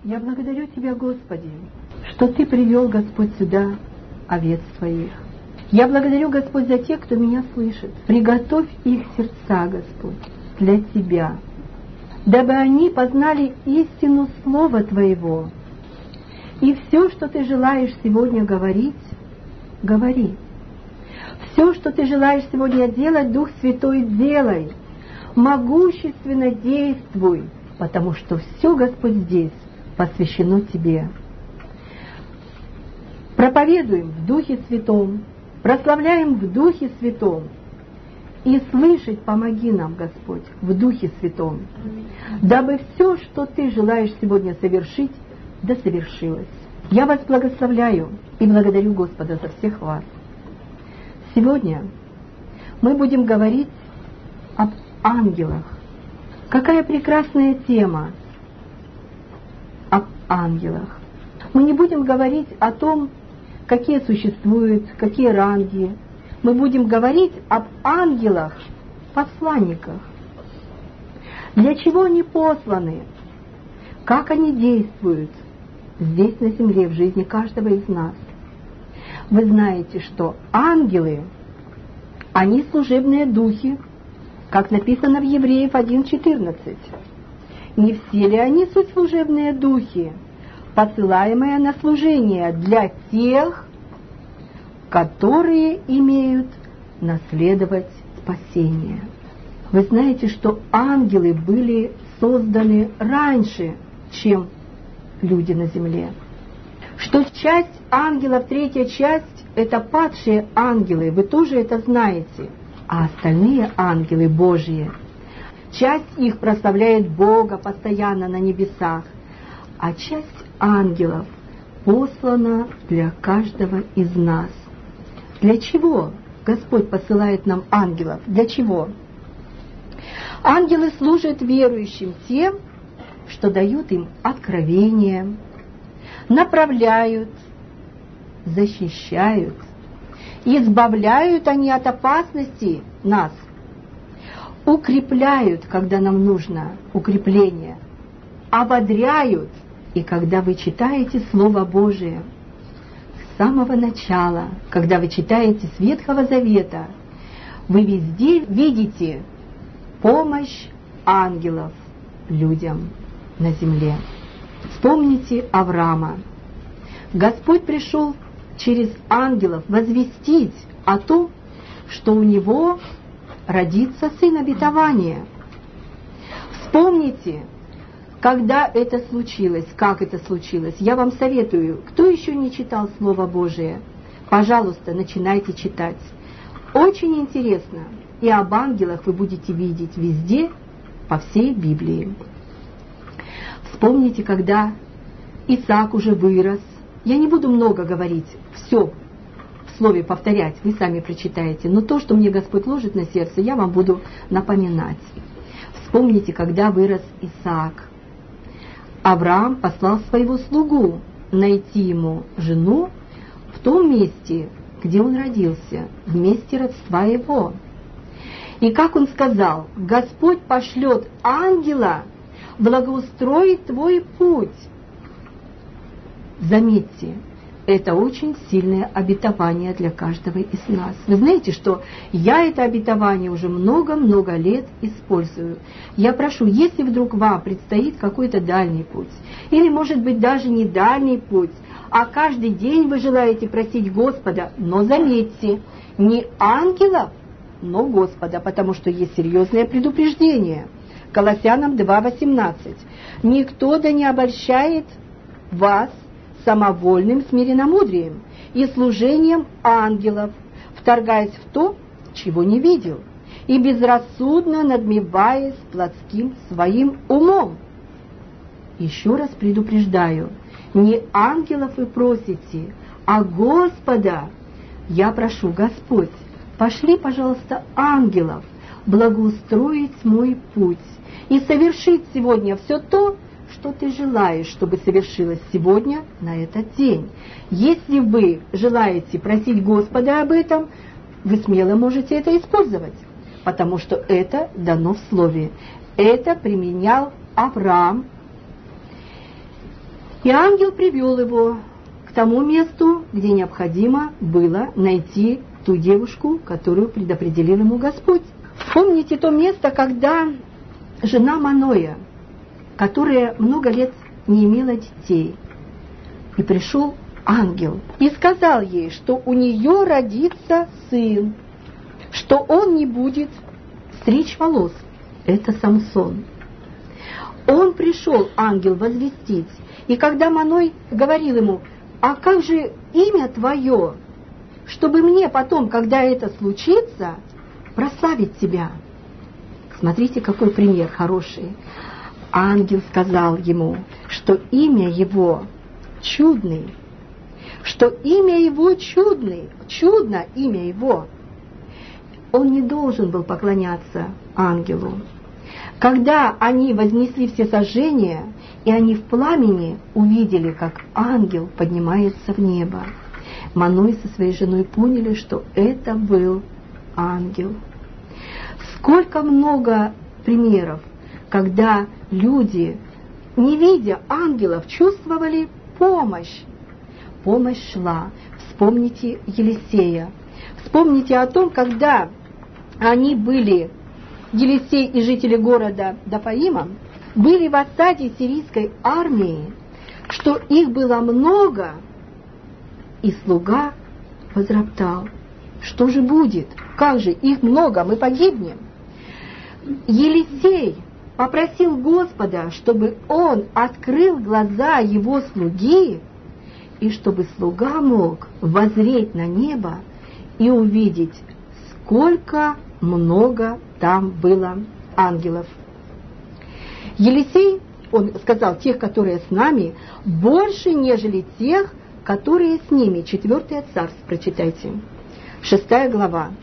Я благодарю Тебя, Господи, что Ты привел, Господь, сюда овец Твоих. Я благодарю, Господь, за тех, кто меня слышит. Приготовь их сердца, Господь, для Тебя, дабы они познали истину Слова Твоего. И все, что Ты желаешь сегодня говорить, говори. Все, что Ты желаешь сегодня делать, Дух Святой, делай. Могущественно действуй, потому что все, Господь, здесь посвящено Тебе. Проповедуем в Духе Святом, прославляем в Духе Святом. И слышать помоги нам, Господь, в Духе Святом, дабы все, что Ты желаешь сегодня совершить, да совершилось. Я вас благословляю и благодарю Господа за всех вас. Сегодня мы будем говорить об ангелах. Какая прекрасная тема об ангелах. Мы не будем говорить о том, какие существуют, какие ранги. Мы будем говорить об ангелах, посланниках. Для чего они посланы? Как они действуют здесь на земле, в жизни каждого из нас? Вы знаете, что ангелы, они служебные духи, как написано в Евреев 1:14. Не все ли они суть служебные духи, посылаемые на служение для тех, которые имеют наследовать спасение? Вы знаете, что ангелы были созданы раньше, чем люди на земле. Что часть ангелов, третья часть, это падшие ангелы, вы тоже это знаете. А остальные ангелы Божьи, часть их прославляет Бога постоянно на небесах, а часть ангелов послана для каждого из нас. Для чего Господь посылает нам ангелов? Для чего? Ангелы служат верующим тем, что дают им откровение, направляют, защищают, избавляют они от опасности нас, укрепляют, когда нам нужно укрепление, ободряют. И когда вы читаете Слово Божие, с самого начала, когда вы читаете с Ветхого Завета, вы везде видите помощь ангелов людям на земле. Вспомните Авраама. Господь пришел через ангелов возвестить о том, что у него родится сын обетования. Вспомните, когда это случилось, как это случилось. Я вам советую, кто еще не читал Слово Божие, пожалуйста, начинайте читать. Очень интересно. И об ангелах вы будете видеть везде, по всей Библии. Вспомните, когда Исаак уже вырос. Я не буду много говорить, все в слове повторять, вы сами прочитаете. Но то, что мне Господь ложит на сердце, я вам буду напоминать. Вспомните, когда вырос Исаак. Авраам послал своего слугу найти ему жену в том месте, где он родился, в месте родства его. И как он сказал: Господь пошлет ангела благоустроить твой путь. Заметьте, это очень сильное обетование для каждого из нас. Вы знаете, что я это обетование уже много-много лет использую. Я прошу, если вдруг вам предстоит какой-то дальний путь, или, может быть, даже не дальний путь, а каждый день вы желаете просить Господа, но заметьте, не ангелов, но Господа, потому что есть серьезное предупреждение. Колоссянам 2:18. «Никто да не обольщает вас самовольным смиренномудрием и служением ангелов, вторгаясь в то, чего не видел, и безрассудно надмеваясь плотским своим умом». Еще раз предупреждаю, не ангелов вы просите, а Господа. Я прошу, Господь, пошли, пожалуйста, ангелов благоустроить мой путь и совершить сегодня все то, что ты желаешь, чтобы совершилось сегодня, на этот день. Если вы желаете просить Господа об этом, вы смело можете это использовать, потому что это дано в Слове. Это применял Авраам. И ангел привел его к тому месту, где необходимо было найти ту девушку, которую предопределил ему Господь. Помните то место, когда жена Маноя, которая много лет не имела детей, и пришел ангел и сказал ей, что у нее родится сын, что он не будет стричь волос. Это Самсон. Он пришел, ангел, возвестить. И когда Маной говорил ему: а как же имя твое, чтобы мне потом, когда это случится, прославить тебя? Смотрите, какой пример хороший. Ангел сказал ему, что имя его чудный, что имя его чудный, чудно имя его. Он не должен был поклоняться ангелу. Когда они вознесли все сожжения, и они в пламени увидели, как ангел поднимается в небо, Маной со своей женой поняли, что это был ангел. Сколько много примеров, когда люди, не видя ангелов, чувствовали помощь. Помощь шла. Вспомните Елисея. Вспомните о том, когда они были, Елисей и жители города Дафаима, были в осаде сирийской армии, что их было много, и слуга возроптал: что же будет? Как же, их много, мы погибнем. Елисей попросил Господа, чтобы он открыл глаза его слуги, и чтобы слуга мог воззреть на небо и увидеть, сколько много там было ангелов. Елисей, он сказал, тех, которые с нами, больше, нежели тех, которые с ними. 4 Царств, прочитайте, 6 глава.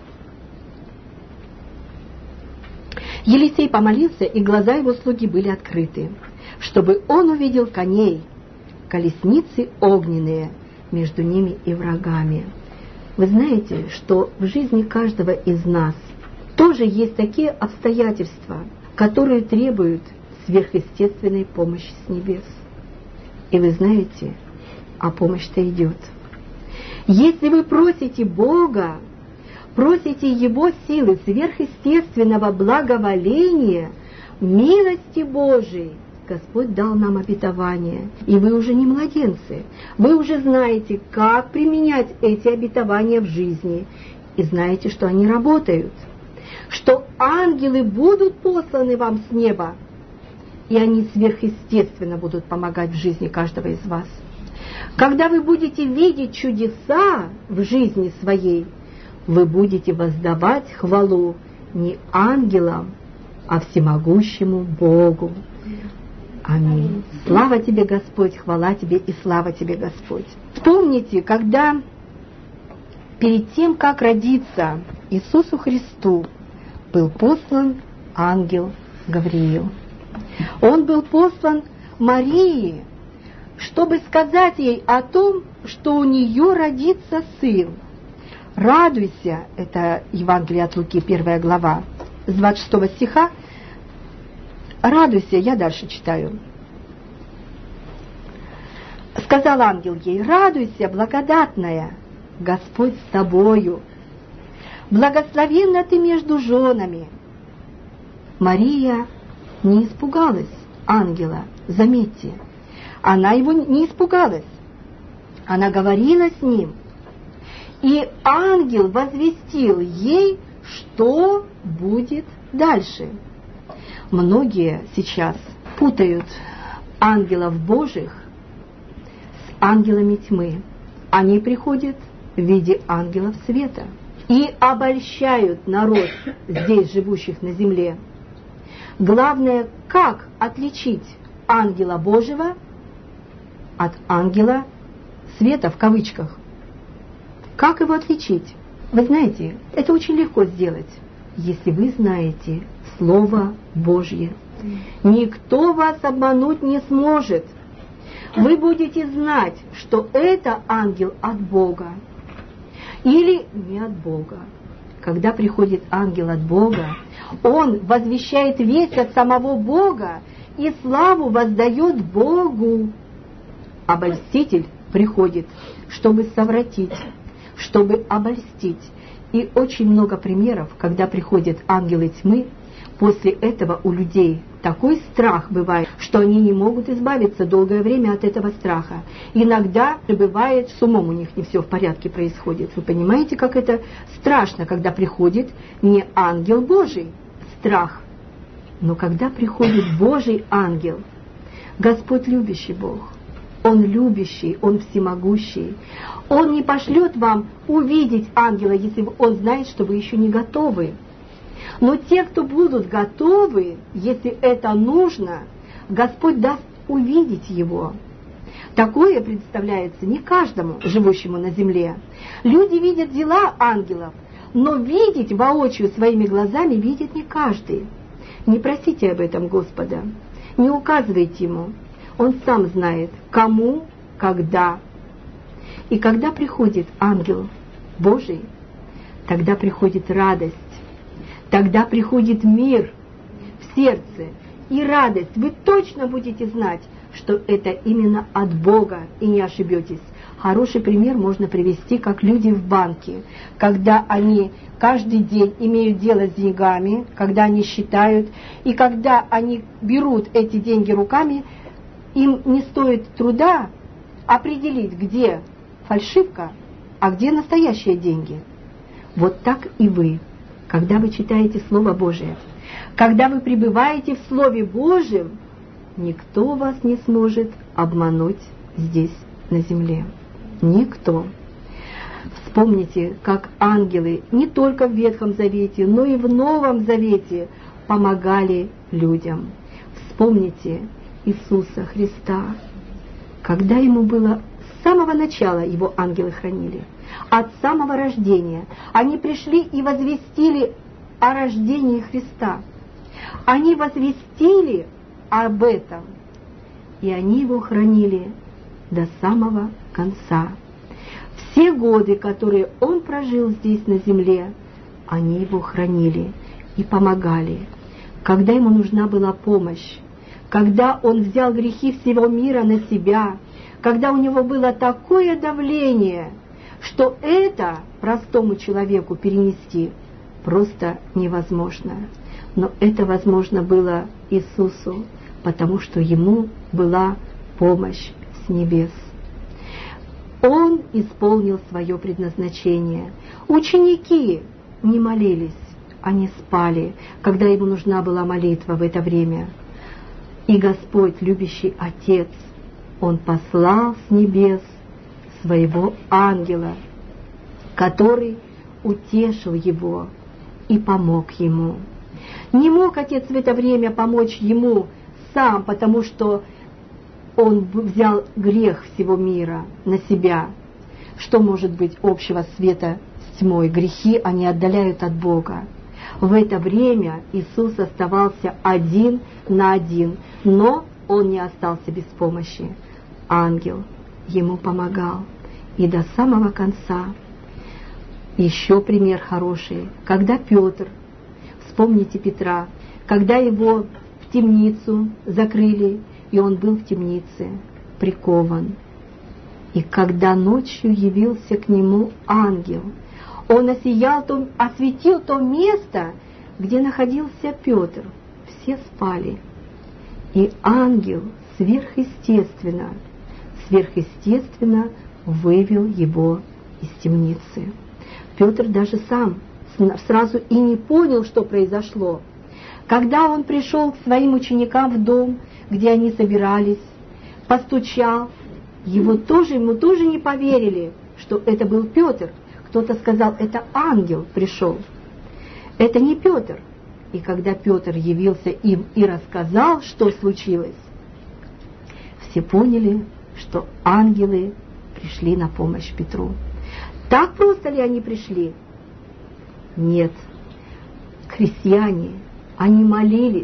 Елисей помолился, и глаза его слуги были открыты, чтобы он увидел коней, колесницы огненные, между ними и врагами. Вы знаете, что в жизни каждого из нас тоже есть такие обстоятельства, которые требуют сверхъестественной помощи с небес. И вы знаете, а помощь-то идет. Если вы просите Бога, просите Его силы, сверхъестественного благоволения, милости Божией, Господь дал нам обетование, и вы уже не младенцы, вы уже знаете, как применять эти обетования в жизни, и знаете, что они работают, что ангелы будут посланы вам с неба, и они сверхъестественно будут помогать в жизни каждого из вас. Когда вы будете видеть чудеса в жизни своей, вы будете воздавать хвалу не ангелам, а всемогущему Богу. Аминь. Слава тебе, Господь, хвала тебе и слава тебе, Господь. Вспомните, когда перед тем, как родиться Иисусу Христу, был послан ангел Гавриил. Он был послан Марии, чтобы сказать ей о том, что у нее родится сын. Радуйся, это Евангелие от Луки, 1 глава, с 26 стиха. Радуйся, я дальше читаю. Сказал ангел ей: радуйся, благодатная, Господь с тобою, благословенна ты между женами. Мария не испугалась ангела, заметьте, она его не испугалась, она говорила с ним, и ангел возвестил ей, что будет дальше. Многие сейчас путают ангелов Божьих с ангелами тьмы. Они приходят в виде ангелов света и обольщают народ, здесь живущих на земле. Главное, как отличить ангела Божьего от ангела света, в кавычках. Как его отличить? Вы знаете, это очень легко сделать, если вы знаете Слово Божье. Никто вас обмануть не сможет. Вы будете знать, что это ангел от Бога или не от Бога. Когда приходит ангел от Бога, он возвещает весть от самого Бога и славу воздает Богу. обольститель приходит, чтобы совратить, чтобы обольстить. И очень много примеров, когда приходят ангелы тьмы, после этого у людей такой страх бывает, что они не могут избавиться долгое время от этого страха. Иногда бывает, с умом у них не все в порядке происходит. Вы понимаете, как это страшно, когда приходит не ангел Божий, страх. Но когда приходит Божий ангел, Господь любящий Бог, Он любящий, Он всемогущий, Он не пошлет вам увидеть ангела, если Он знает, что вы еще не готовы. Но те, кто будут готовы, если это нужно, Господь даст увидеть его. Такое представляется не каждому, живущему на земле. Люди видят дела ангелов, но видеть воочию своими глазами видит не каждый. Не просите об этом Господа, не указывайте Ему. Он сам знает, кому, когда. И когда приходит ангел Божий, тогда приходит радость. Тогда приходит мир в сердце и радость. Вы точно будете знать, что это именно от Бога, и не ошибетесь. Хороший пример можно привести, как люди в банке, когда они каждый день имеют дело с деньгами, когда они считают, и когда они берут эти деньги руками, им не стоит труда определить, где фальшивка, а где настоящие деньги. Вот так и вы. Когда вы читаете Слово Божие, когда вы пребываете в Слове Божьем, никто вас не сможет обмануть здесь, на земле. Никто. Вспомните, как ангелы не только в Ветхом Завете, но и в Новом Завете помогали людям. Вспомните Иисуса Христа, когда Ему было с самого начала, Его ангелы хранили. От самого рождения. Они пришли и возвестили о рождении Христа. Они возвестили об этом. И они его хранили до самого конца. Все годы, которые он прожил здесь на земле, они его хранили и помогали. Когда ему нужна была помощь, когда он взял грехи всего мира на себя, когда у него было такое давление, что это простому человеку перенести просто невозможно. Но это возможно было Иисусу, потому что Ему была помощь с небес. Он исполнил свое предназначение. Ученики не молились, они спали, когда Ему нужна была молитва в это время. И Господь, любящий Отец, Он послал с небес своего ангела, который утешил его и помог ему. Не мог Отец в это время помочь ему сам, потому что он взял грех всего мира на себя. Что может быть общего света с тьмой? Грехи, они отдаляют от Бога. В это время Иисус оставался один на один, но Он не остался без помощи. Ангел ему помогал. И до самого конца. Еще пример хороший. Когда Петр, вспомните Петра, когда его в темницу закрыли, и он был в темнице, прикован. И когда ночью явился к нему ангел, он осветил то место, где находился Петр. Все спали. И ангел сверхъестественно вывел его из темницы. Петр даже сам сразу и не понял, что произошло. Когда он пришел к своим ученикам в дом, где они собирались, постучал, ему тоже не поверили, что это был Петр. Кто-то сказал, это ангел пришел. Это не Петр. И когда Петр явился им и рассказал, что случилось, все поняли, что ангелы пришли на помощь Петру. Так просто ли они пришли? Нет. Христиане, они молились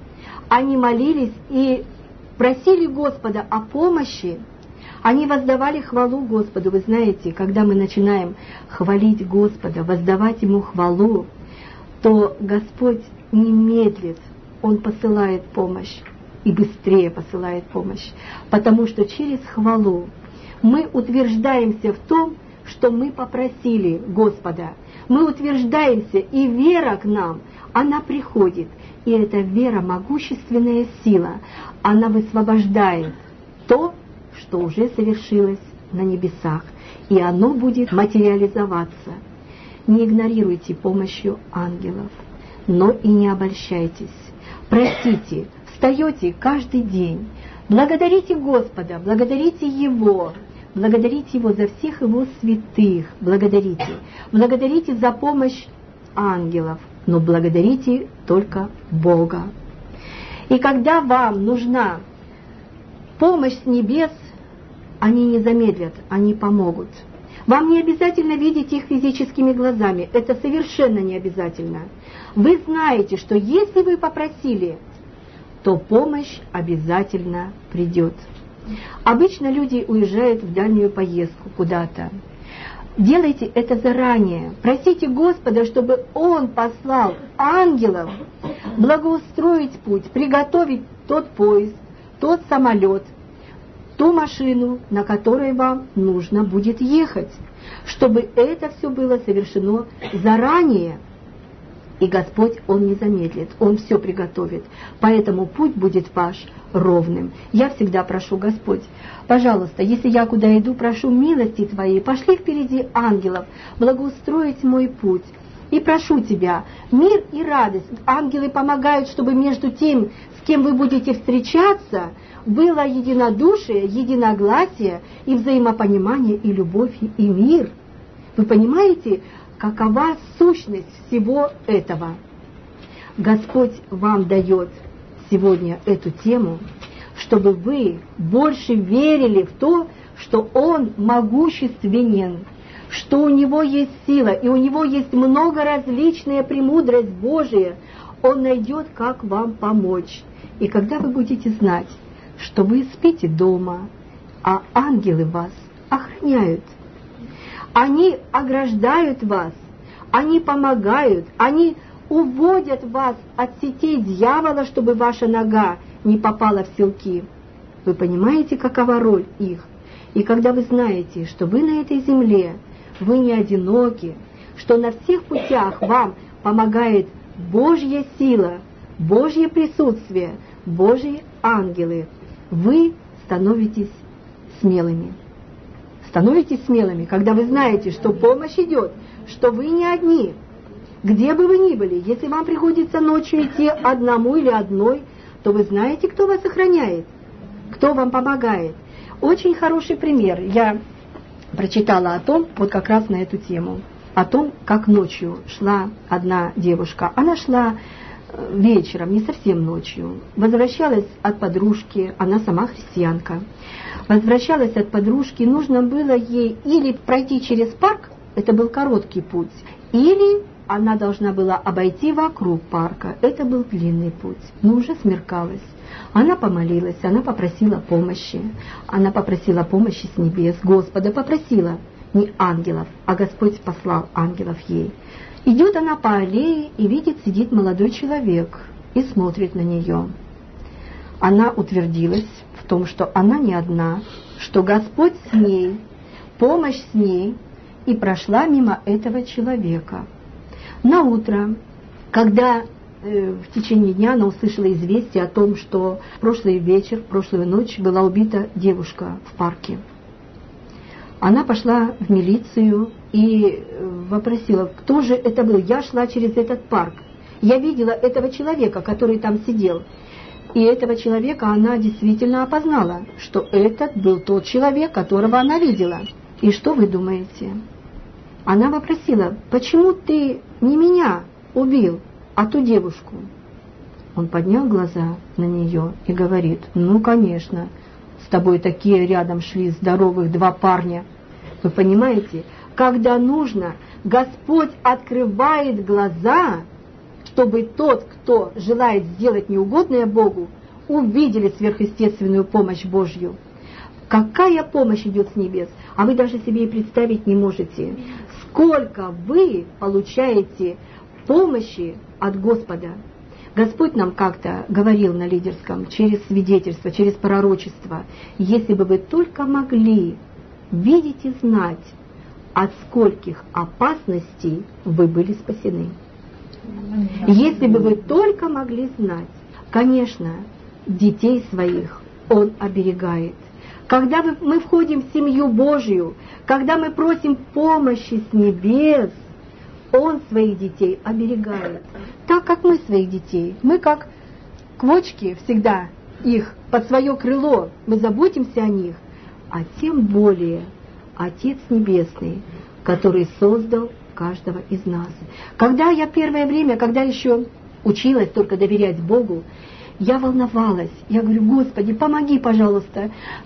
и просили Господа о помощи. Они воздавали хвалу Господу. Вы знаете, когда мы начинаем хвалить Господа, воздавать Ему хвалу, то Господь не медлит, Он посылает помощь. и быстрее посылает помощь. Потому что через хвалу мы утверждаемся в том, что мы попросили Господа. Мы утверждаемся, и вера к нам, она приходит. И эта вера, могущественная сила, она высвобождает то, что уже совершилось на небесах. И оно будет материализоваться. Не игнорируйте помощью ангелов, но и не обольщайтесь. Просите, встаете каждый день, благодарите Господа, благодарите Его за всех Его святых, благодарите за помощь ангелов, но благодарите только Бога. И когда вам нужна помощь с небес, они не замедлят, они помогут. Вам не обязательно видеть их физическими глазами, это совершенно не обязательно. Вы знаете, что если вы попросили, то помощь обязательно придет. Обычно люди уезжают в дальнюю поездку куда-то. Делайте это заранее. Просите Господа, чтобы Он послал ангелов благоустроить путь, приготовить тот поезд, тот самолет, ту машину, на которой вам нужно будет ехать, чтобы это все было совершено заранее. И Господь, Он не замедлит, Он все приготовит. Поэтому путь будет ваш ровным. Я всегда прошу, Господь, пожалуйста, если я куда иду, прошу милости Твоей, пошли впереди ангелов, благоустроить мой путь. И прошу Тебя, мир и радость. Ангелы помогают, чтобы между тем, с кем вы будете встречаться, было единодушие, единогласие и взаимопонимание, и любовь, и мир. Вы понимаете, какова сущность всего этого? Господь вам дает сегодня эту тему, чтобы вы больше верили в то, что Он могущественен, что у Него есть сила, и у Него есть многоразличная премудрость Божия. Он найдет, как вам помочь. И когда вы будете знать, что вы спите дома, а ангелы вас охраняют, они ограждают вас, они помогают, они уводят вас от сетей дьявола, чтобы ваша нога не попала в селки. Вы понимаете, какова роль их? И когда вы знаете, что вы на этой земле, вы не одиноки, что на всех путях вам помогает Божья сила, Божье присутствие, Божьи ангелы, вы становитесь смелыми. Становитесь смелыми, когда вы знаете, что помощь идет, что вы не одни. Где бы вы ни были, если вам приходится ночью идти одному или одной, то вы знаете, кто вас охраняет, кто вам помогает. Очень хороший пример. Я прочитала о том, вот как раз на эту тему, о том, как ночью шла одна девушка. Она шла вечером, не совсем ночью, возвращалась от подружки, она сама христианка. Возвращалась от подружки, нужно было ей или пройти через парк, это был короткий путь, или она должна была обойти вокруг парка, это был длинный путь, но уже смеркалось. Она помолилась, она попросила помощи с небес, Господа попросила, не ангелов, а Господь послал ангелов ей. Идет она по аллее и видит, сидит молодой человек и смотрит на нее. Она утвердилась в том, что она не одна, что Господь с ней, помощь с ней, и прошла мимо этого человека. На утро, когда в течение дня она услышала известие о том, что прошлую ночь была убита девушка в парке. Она пошла в милицию и вопросила, кто же это был. Я шла через этот парк. Я видела этого человека, который там сидел. И этого человека она действительно опознала, что этот был тот человек, которого она видела. И что вы думаете? Она вопросила, почему ты не меня убил, а ту девушку? Он поднял глаза на нее и говорит, ну, конечно, с тобой такие рядом шли здоровых два парня. Вы понимаете, когда нужно, Господь открывает глаза, чтобы тот, кто желает сделать неугодное Богу, увидели сверхъестественную помощь Божью. Какая помощь идет с небес, а вы даже себе и представить не можете. Сколько вы получаете помощи от Господа. Господь нам как-то говорил на лидерском через свидетельство, через пророчество: если бы вы только могли видеть и знать, от скольких опасностей вы были спасены. Если бы вы только могли знать. Конечно, детей своих Он оберегает. Когда мы входим в семью Божию, когда мы просим помощи с небес, Он своих детей оберегает. Так как мы своих детей. Мы как квочки всегда их под свое крыло, мы заботимся о них. А тем более Отец Небесный, который создал каждого из нас. Когда я первое время, когда еще училась только доверять Богу, я волновалась. Я говорю: Господи, помоги, пожалуйста,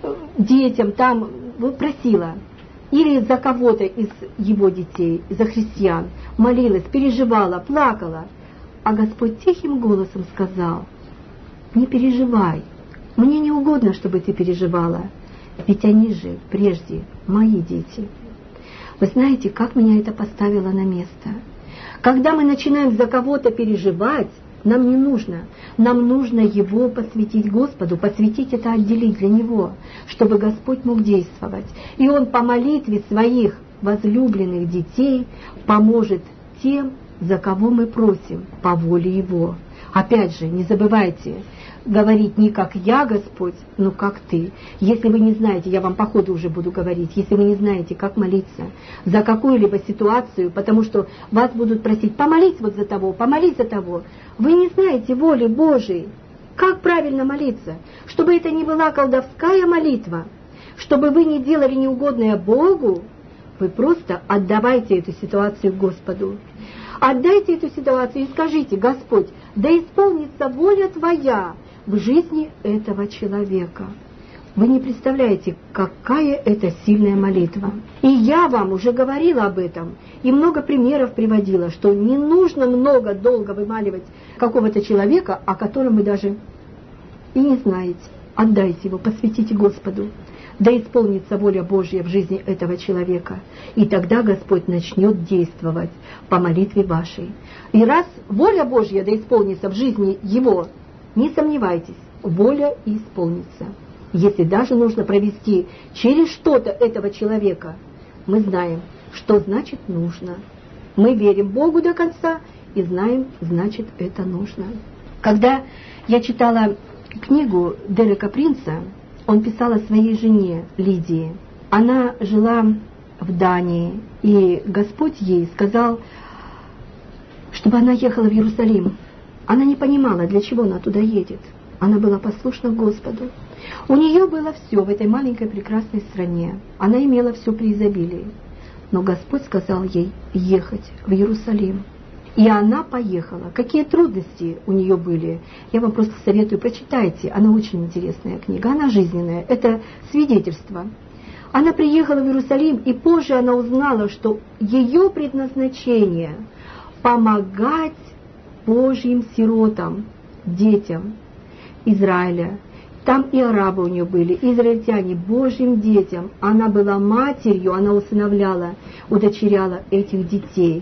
детям там, просила. Или за кого-то из Его детей, за христиан. Молилась, переживала, плакала. А Господь тихим голосом сказал: не переживай, мне не угодно, чтобы ты переживала, ведь они же прежде мои дети. Вы знаете, как меня это поставило на место? Когда мы начинаем за кого-то переживать, нам не нужно. Нам нужно его посвятить Господу, посвятить это, отделить для Него, чтобы Господь мог действовать. И Он по молитве своих возлюбленных детей поможет тем, за кого мы просим, по воле Его. Опять же, не забывайте говорить не как я, Господь, но как Ты. Если вы не знаете, я вам по ходу уже буду говорить, если вы не знаете, как молиться за какую-либо ситуацию, потому что вас будут просить помолись вот за того, помолись за того, вы не знаете воли Божией, как правильно молиться, чтобы это не была колдовская молитва, чтобы вы не делали неугодное Богу, вы просто отдавайте эту ситуацию Господу. Отдайте эту ситуацию и скажите: Господь, да исполнится воля Твоя в жизни этого человека. Вы не представляете, какая это сильная молитва. И я вам уже говорила об этом, и много примеров приводила, что не нужно долго вымаливать какого-то человека, о котором вы даже и не знаете. Отдайте его, посвятите Господу. Да исполнится воля Божья в жизни этого человека. И тогда Господь начнет действовать по молитве вашей. И раз воля Божья да исполнится в жизни его, не сомневайтесь, воля и исполнится. Если даже нужно провести через что-то этого человека, мы знаем, что значит нужно. Мы верим Богу до конца и знаем, значит это нужно. Когда я читала книгу Дерека Принца, он писал о своей жене Лидии. Она жила в Дании, и Господь ей сказал, чтобы она ехала в Иерусалим. Она не понимала, для чего она туда едет. Она была послушна Господу. У нее было все в этой маленькой прекрасной стране. Она имела все при изобилии. Но Господь сказал ей ехать в Иерусалим. И она поехала. Какие трудности у нее были? Я вам просто советую, прочитайте. Она очень интересная книга, она жизненная. Это свидетельство. Она приехала в Иерусалим, и позже она узнала, что ее предназначение – помогать Божьим сиротам, детям Израиля. Там и арабы у нее были, и израильтяне, Божьим детям. Она была матерью, она усыновляла, удочеряла этих детей.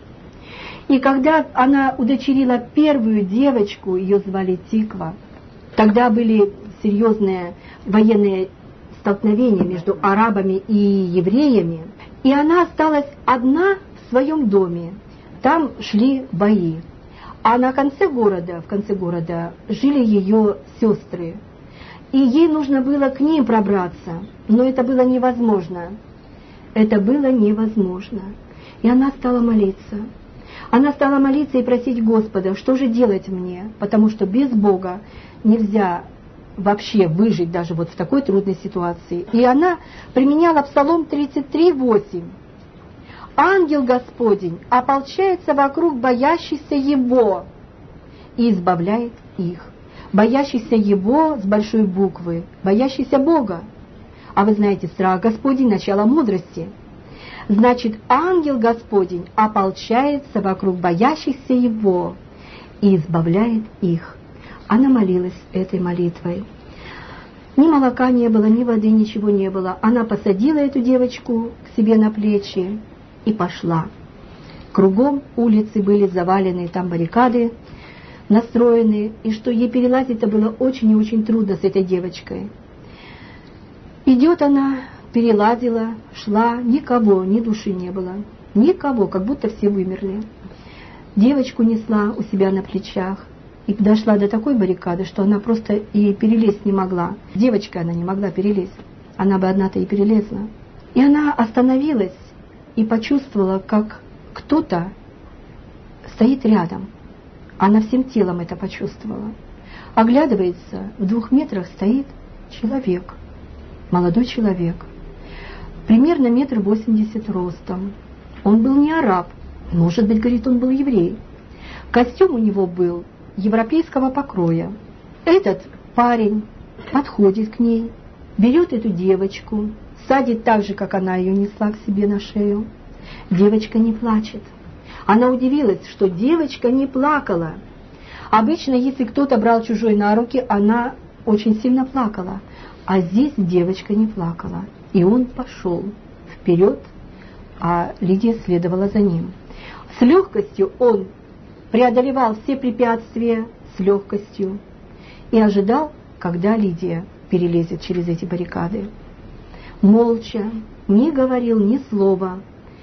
И когда она удочерила первую девочку, ее звали Тиква, тогда были серьезные военные столкновения между арабами и евреями, и она осталась одна в своем доме. Там шли бои. А в конце города жили ее сестры. И ей нужно было к ним пробраться, но это было невозможно. Это было невозможно. И она стала молиться. Она стала молиться и просить Господа, что же делать мне, потому что без Бога нельзя вообще выжить даже вот в такой трудной ситуации. И она применяла Псалом 33:8. «Ангел Господень ополчается вокруг боящихся Его и избавляет их». Боящийся Его с большой буквы, боящийся Бога. А вы знаете, страх Господень – начало мудрости. Значит, ангел Господень ополчается вокруг боящихся Его и избавляет их. Она молилась этой молитвой. Ни молока не было, ни воды, ничего не было. Она посадила эту девочку к себе на плечи и пошла. Кругом улицы были завалены, там баррикады. настроены, и что ей перелазить-то было очень и очень трудно с этой девочкой. Идет она, перелазила, шла, никого, ни души не было. Никого, как будто все вымерли. Девочку несла у себя на плечах и дошла до такой баррикады, что она просто и перелезть не могла. Девочка она не могла перелезть, она бы одна-то и перелезла. И она остановилась и почувствовала, как кто-то стоит рядом. Она всем телом это почувствовала. Оглядывается, в 2 метрах стоит человек, молодой человек, примерно 1,80 м ростом. Он был не араб, может быть, говорит, он был еврей. Костюм у него был европейского покроя. Этот парень подходит к ней, берет эту девочку, садит так же, как она ее несла к себе на шею. Девочка не плачет. Она удивилась, что девочка не плакала. Обычно, если кто-то брал чужой на руки, она очень сильно плакала. А здесь девочка не плакала. И он пошел вперед, а Лидия следовала за ним. С легкостью он преодолевал все препятствия, с легкостью, и ожидал, когда Лидия перелезет через эти баррикады. Молча, не говорил ни слова,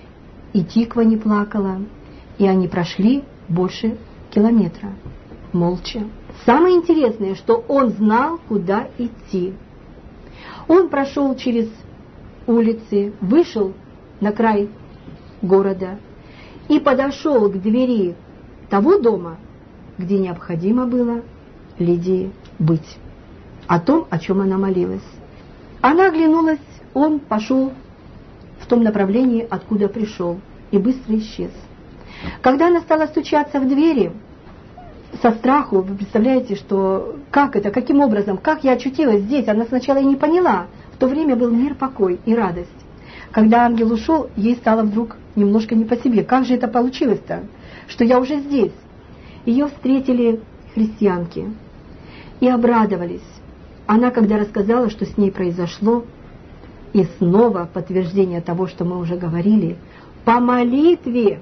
и Тиква не плакала, и они прошли больше километра, молча. Самое интересное, что он знал, куда идти. Он прошел через улицы, вышел на край города и подошел к двери того дома, где необходимо было Лидии быть, о том, о чем она молилась. Она оглянулась, он пошел в том направлении, откуда пришел, и быстро исчез. Когда она стала стучаться в двери, со страху, вы представляете, что как это, каким образом, как я очутилась здесь, она сначала и не поняла. В то время был мир, покой и радость. Когда ангел ушел, ей стало вдруг немножко не по себе. Как же это получилось-то, что я уже здесь? Ее встретили христианки и обрадовались. Она, когда рассказала, что с ней произошло, и снова подтверждение того, что мы уже говорили, по молитве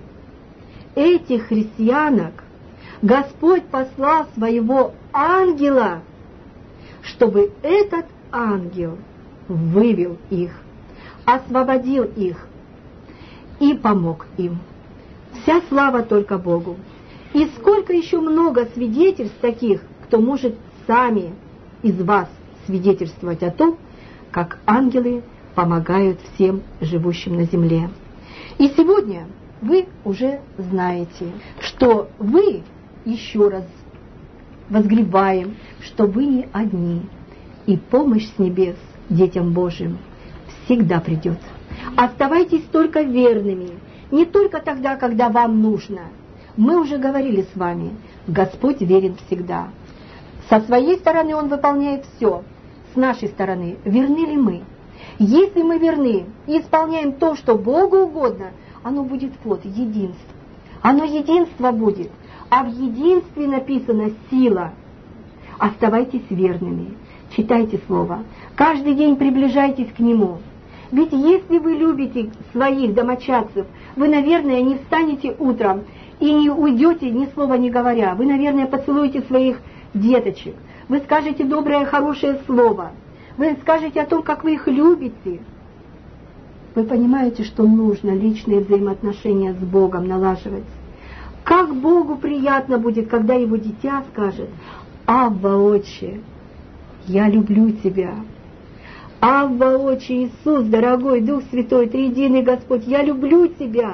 этих христианок Господь послал своего ангела, чтобы этот ангел вывел их, освободил их и помог им. Вся слава только Богу. И сколько еще много свидетельств таких, кто может сами из вас свидетельствовать о том, как ангелы помогают всем живущим на земле. И сегодня вы уже знаете, что вы, еще раз возгребаем, что вы не одни, и помощь с небес детям Божьим всегда придет. Оставайтесь только верными, не только тогда, когда вам нужно. Мы уже говорили с вами, Господь верен всегда. Со своей стороны Он выполняет все. С нашей стороны, верны ли мы? Если мы верны и исполняем то, что Богу угодно, оно будет плод единства. Оно единство будет. А в единстве написана сила. Оставайтесь верными, читайте Слово, каждый день приближайтесь к Нему. Ведь если вы любите своих домочадцев, вы, наверное, не встанете утром и не уйдете ни слова не говоря. Вы, наверное, поцелуете своих деточек, вы скажете доброе, хорошее слово, вы скажете о том, как вы их любите. Вы понимаете, что нужно личные взаимоотношения с Богом налаживать. Как Богу приятно будет, когда Его дитя скажет: «Авва, Отче, я люблю Тебя». «Авва, Отче, Иисус, дорогой Дух Святой, Триединый Господь, я люблю Тебя.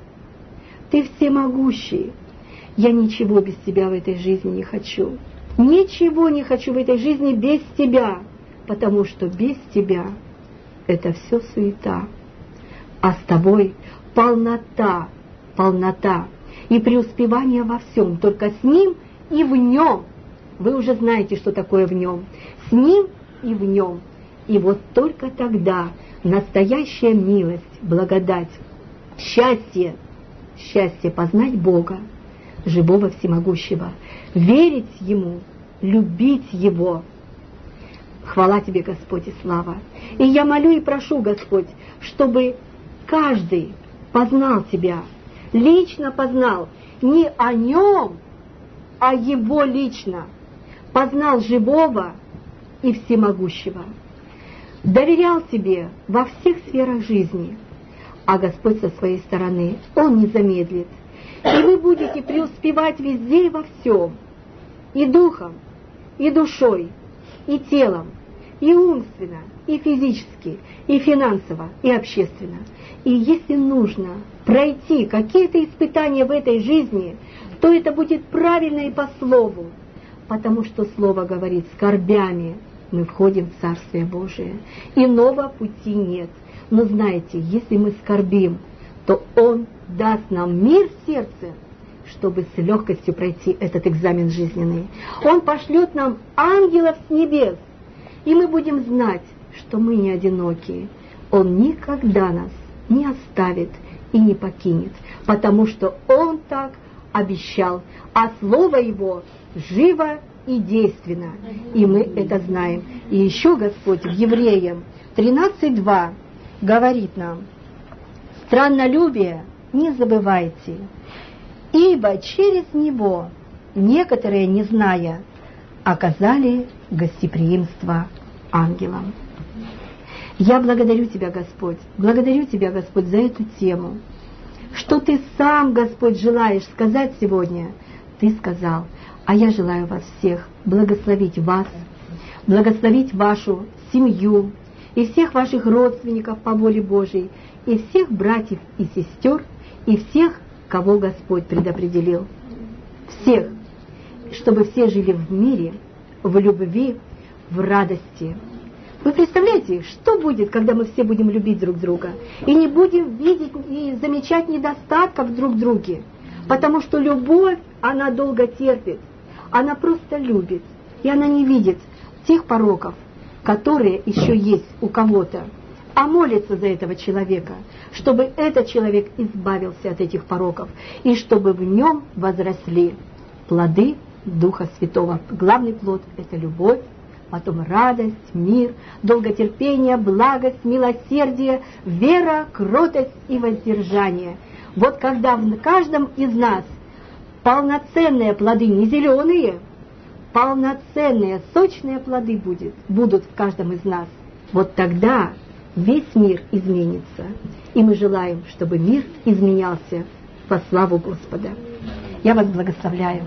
Ты всемогущий. Я ничего без Тебя в этой жизни не хочу. Ничего не хочу в этой жизни без Тебя, потому что без Тебя это все суета, а с Тобой полнота, полнота и преуспевание во всем, только с Ним и в Нем». Вы уже знаете, что такое в Нем. С Ним и в Нем. И вот только тогда настоящая милость, благодать, счастье, счастье познать Бога, живого всемогущего, верить Ему, любить Его. Хвала Тебе, Господь, и слава. И я молю и прошу, Господь, чтобы каждый познал Тебя, лично познал, не о Нем, а Его лично, познал живого и всемогущего, доверял Тебе во всех сферах жизни, а Господь со своей стороны, Он не замедлит, и вы будете преуспевать везде и во всем, и духом, и душой, и телом, и умственно, и физически, и финансово, и общественно. И если нужно пройти какие-то испытания в этой жизни, то это будет правильно и по слову, потому что Слово говорит: скорбями мы входим в Царствие Божие. Иного пути нет. Но знаете, если мы скорбим, то Он даст нам мир в сердце, чтобы с легкостью пройти этот экзамен жизненный. Он пошлет нам ангелов с небес, и мы будем знать, что мы не одиноки. Он никогда нас не оставит и не покинет, потому что Он так обещал, а Слово Его живо и действенно, и мы это знаем. И еще Господь в Евреям 13:2 говорит нам: страннолюбие не забывайте, ибо через него некоторые, не зная, оказали гостеприимство ангелам. Я благодарю Тебя, Господь, за эту тему, что Ты сам, Господь, желаешь сказать сегодня. Ты сказал, а я желаю вас всех благословить вас, благословить вашу семью и всех ваших родственников по воле Божией, и всех братьев и сестер, и всех, кого Господь предопределил. Всех, чтобы все жили в мире, в любви, в радости. Вы представляете, что будет, когда мы все будем любить друг друга и не будем видеть и замечать недостатков друг в друге? Потому что любовь, она долго терпит, она просто любит, и она не видит тех пороков, которые еще есть у кого-то, а молится за этого человека, чтобы этот человек избавился от этих пороков, и чтобы в нем возросли плоды Духа Святого. Главный плод – это любовь, потом радость, мир, долготерпение, благость, милосердие, вера, кротость и воздержание. Вот когда в каждом из нас полноценные плоды, не зеленые, полноценные, сочные плоды будут в каждом из нас, вот тогда весь мир изменится. И мы желаем, чтобы мир изменялся во славу Господа. Я вас благословляю.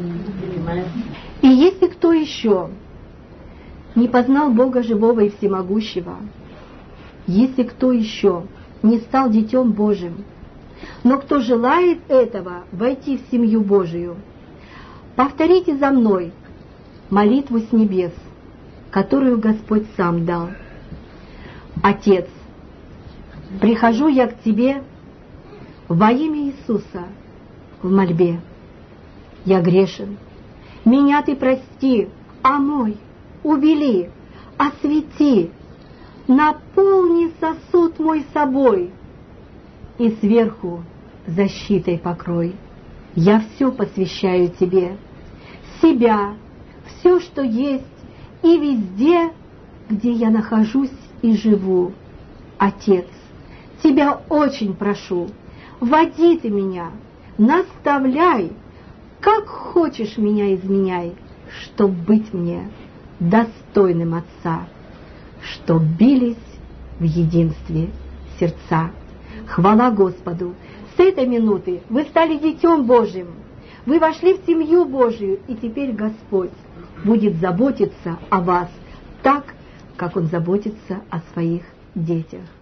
И если кто еще не познал Бога живого и всемогущего, если кто еще не стал детем Божьим, но кто желает этого, войти в семью Божию, повторите за мной молитву с небес, которую Господь сам дал. Отец, прихожу я к Тебе во имя Иисуса в мольбе. Я грешен, меня Ты прости, омой, убели, освети, наполни сосуд мой собой и сверху защитой покрой. Я все посвящаю Тебе, себя, все, что есть, и везде, где я нахожусь и живу. Отец, Тебя очень прошу, води Ты меня, наставляй, как хочешь меня изменяй, чтоб быть мне достойным Отца, чтоб бились в единстве сердца. Хвала Господу! С этой минуты вы стали детем Божьим, вы вошли в семью Божию, и теперь Господь будет заботиться о вас так, как Он заботится о своих детях.